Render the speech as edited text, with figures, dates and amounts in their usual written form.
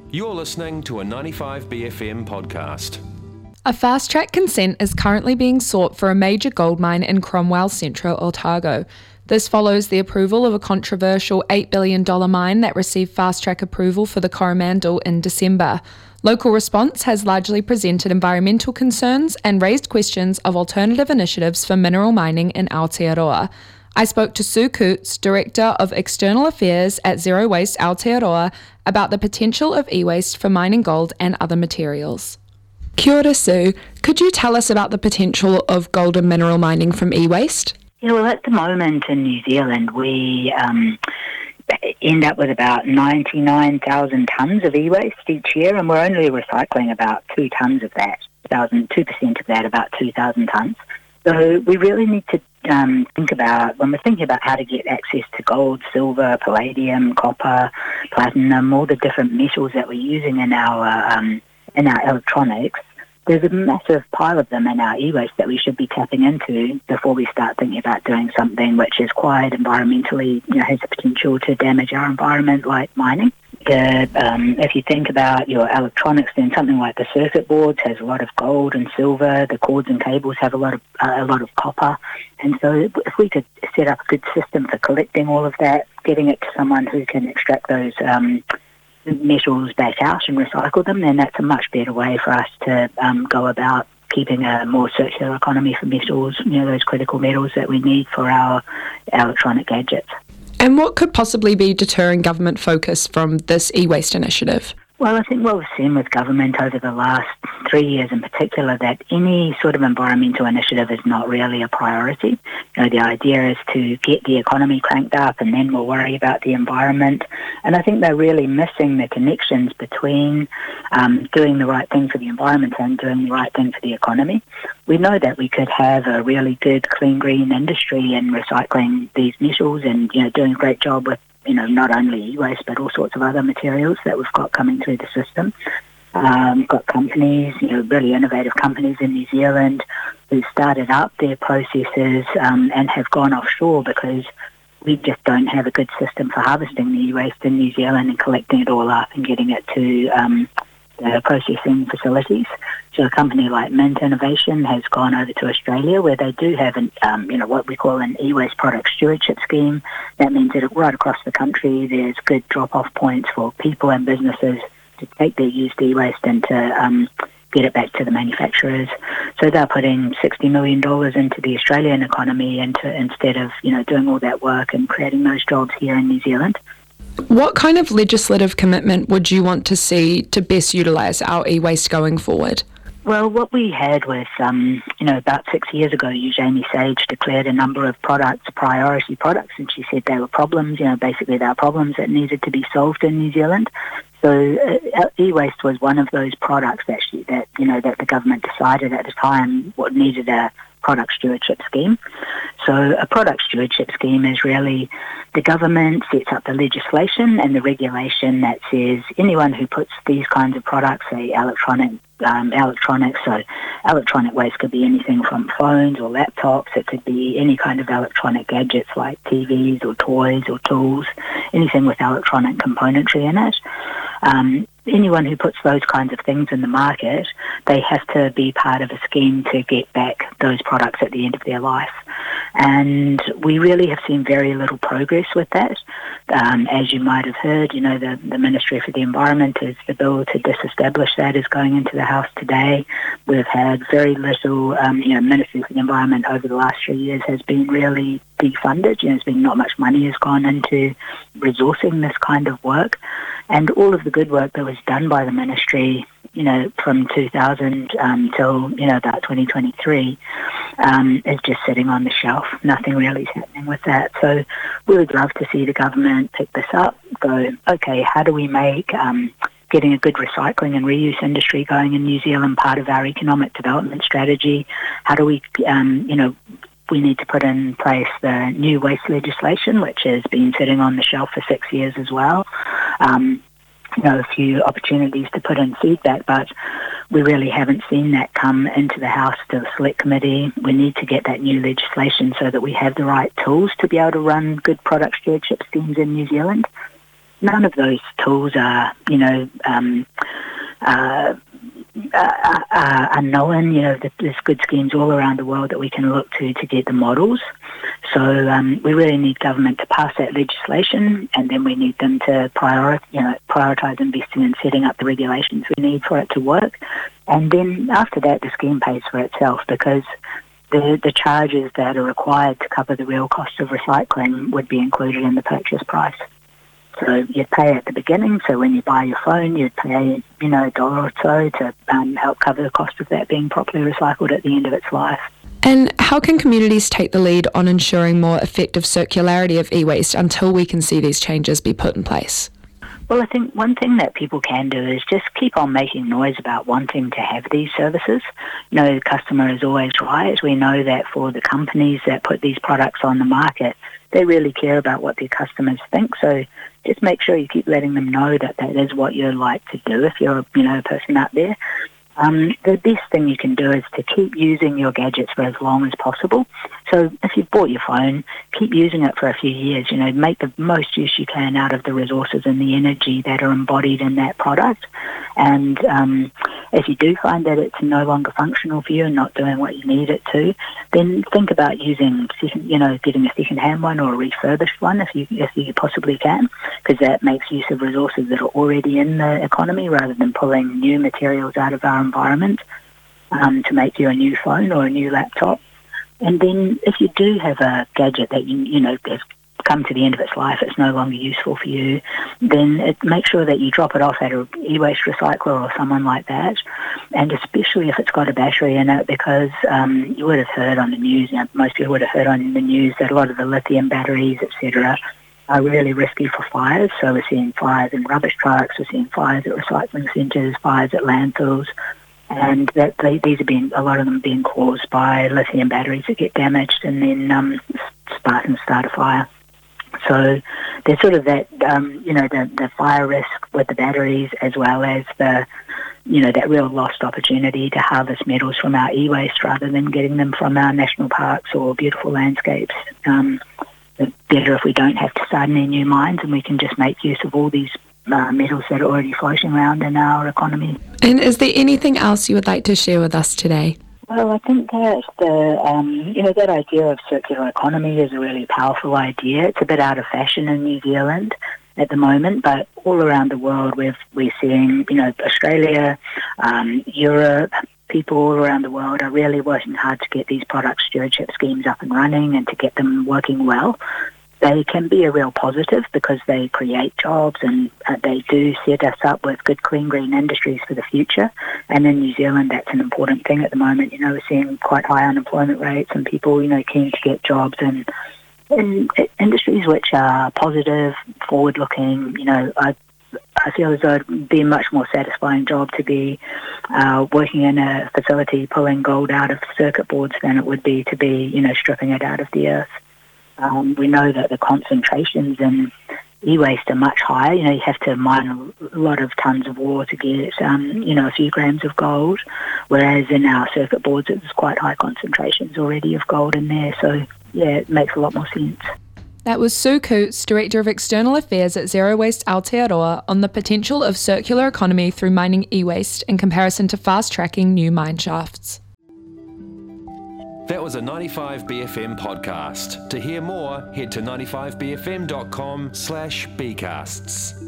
You're listening to a 95BFM podcast. A fast-track consent is currently being sought for a major gold mine in Cromwell, Central Otago. This follows the approval of a controversial $8 billion mine that received fast-track approval for the Coromandel in December. Local response has largely presented environmental concerns and raised questions of alternative initiatives for mineral mining in Aotearoa. I spoke to Sue Coots, Director of External Affairs at Zero Waste Aotearoa, about the potential of e-waste for mining gold and other materials. Kia ora, Sue. Could you tell us about the potential of gold and mineral mining from e-waste? Yeah, well, at the moment in New Zealand, we end up with about 99,000 tonnes of e-waste each year, and we're only recycling about 2 tonnes of that, 2% of that, about 2,000 tonnes. So we really need to think about, when we're thinking about how to get access to gold, silver, palladium, copper, platinum, all the different metals that we're using in our electronics, there's a massive pile of them in our e-waste that we should be tapping into before we start thinking about doing something which is quite environmentally, has the potential to damage our environment, like mining. If you think about your electronics, then something like the circuit boards has a lot of gold and silver. The cords and cables have a lot of copper. And so if we could set up a good system for collecting all of that, getting it to someone who can extract those metals back out and recycle them, then that's a much better way for us to go about keeping a more circular economy for metals, those critical metals that we need for our electronic gadgets. And what could possibly be deterring government focus from this e-waste initiative? Well, I think what we've seen with government over the last 3 years in particular, that any sort of environmental initiative is not really a priority. The idea is to get the economy cranked up and then we'll worry about the environment. And I think they're really missing the connections between doing the right thing for the environment and doing the right thing for the economy. We know that we could have a really good clean green industry in recycling these metals and, doing a great job with not only e-waste but all sorts of other materials that we've got coming through the system. We've got companies, really innovative companies in New Zealand who started up their processes and have gone offshore because we just don't have a good system for harvesting the e-waste in New Zealand and collecting it all up and getting it to the processing facilities. So a company like Mint Innovation has gone over to Australia where they do have what we call an e-waste product stewardship scheme. That means that right across the country there's good drop-off points for people and businesses to take their used e-waste and to get it back to the manufacturers. So they're putting $60 million into the Australian economy instead of doing all that work and creating those jobs here in New Zealand. What kind of legislative commitment would you want to see to best utilise our e-waste going forward? Well, what we had was, about 6 years ago, Eugenie Sage declared a number of products priority products, and she said they were problems, basically they were problems that needed to be solved in New Zealand. So e-waste was one of those products that the government decided at the time what needed a product stewardship scheme. So a product stewardship scheme is really the government sets up the legislation and the regulation that says anyone who puts these kinds of products, say electronics, so electronic waste could be anything from phones or laptops, it could be any kind of electronic gadgets like TVs or toys or tools, anything with electronic componentry in it. Anyone who puts those kinds of things in the market, they have to be part of a scheme to get back those products at the end of their life. And we really have seen very little progress with that. As you might have heard, the Ministry for the Environment is the bill to disestablish that is going into the House today. We've had very little, Ministry for the Environment over the last 3 years has been really defunded. There's been not much money has gone into resourcing this kind of work. And all of the good work that was done by the ministry, from 2000 till, about 2023, is just sitting on the shelf. Nothing really is happening with that. So we would love to see the government pick this up, go, okay, how do we make getting a good recycling and reuse industry going in New Zealand part of our economic development strategy? How do we, we need to put in place the new waste legislation, which has been sitting on the shelf for 6 years as well. A few opportunities to put in feedback, but we really haven't seen that come into the House to the Select Committee. We need to get that new legislation so that we have the right tools to be able to run good product stewardship schemes in New Zealand. none of those tools are, unknown. There's good schemes all around the world that we can look to get the models. So we really need government to pass that legislation, and then we need them to prioritise investing in setting up the regulations we need for it to work. And then after that, the scheme pays for itself, because the charges that are required to cover the real cost of recycling would be included in the purchase price. So you'd pay at the beginning. So when you buy your phone, you'd pay, $1 or so to help cover the cost of that being properly recycled at the end of its life. And how can communities take the lead on ensuring more effective circularity of e-waste until we can see these changes be put in place? Well, I think one thing that people can do is just keep on making noise about wanting to have these services. The customer is always right. We know that for the companies that put these products on the market, they really care about what their customers think. So just make sure you keep letting them know that is what you'd like to do if you're a person out there. The best thing you can do is to keep using your gadgets for as long as possible. So if you've bought your phone, keep using it for a few years. Make the most use you can out of the resources and the energy that are embodied in that product. And if you do find that it's no longer functional for you and not doing what you need it to, then think about getting a second-hand one or a refurbished one if you possibly can, because that makes use of resources that are already in the economy rather than pulling new materials out of our environment to make you a new phone or a new laptop. And then if you do have a gadget that has come to the end of its life, it's no longer useful for you, then make sure that you drop it off at an e-waste recycler or someone like that, and especially if it's got a battery in it, because you would have heard on the news, most people would have heard on the news that a lot of the lithium batteries, etc., are really risky for fires. So we're seeing fires in rubbish trucks, we're seeing fires at recycling centres, fires at landfills, and that these a lot of them being caused by lithium batteries that get damaged and then start a fire. So there's sort of that, the fire risk with the batteries, as well as the, that real lost opportunity to harvest metals from our e-waste rather than getting them from our national parks or beautiful landscapes. It's better if we don't have to start any new mines and we can just make use of all these metals that are already floating around in our economy. And is there anything else you would like to share with us today? Well, I think that that idea of circular economy is a really powerful idea. It's a bit out of fashion in New Zealand at the moment, but all around the world we're seeing, Australia, Europe, people all around the world are really working hard to get these product stewardship schemes up and running and to get them working well. They can be a real positive because they create jobs and they do set us up with good, clean, green industries for the future. And in New Zealand, that's an important thing at the moment. We're seeing quite high unemployment rates and people, keen to get jobs in industries which are positive, forward-looking. I feel as though it'd be a much more satisfying job to be working in a facility pulling gold out of circuit boards than it would be to be, stripping it out of the earth. We know that the concentrations in e-waste are much higher. You have to mine a lot of tons of ore to get, a few grams of gold, whereas in our circuit boards there's quite high concentrations already of gold in there. So, yeah, it makes a lot more sense. That was Sue Coots, Director of External Affairs at Zero Waste Aotearoa, on the potential of circular economy through mining e-waste in comparison to fast-tracking new mine shafts. That was a 95BFM podcast. To hear more, head to 95bfm.com/bcasts.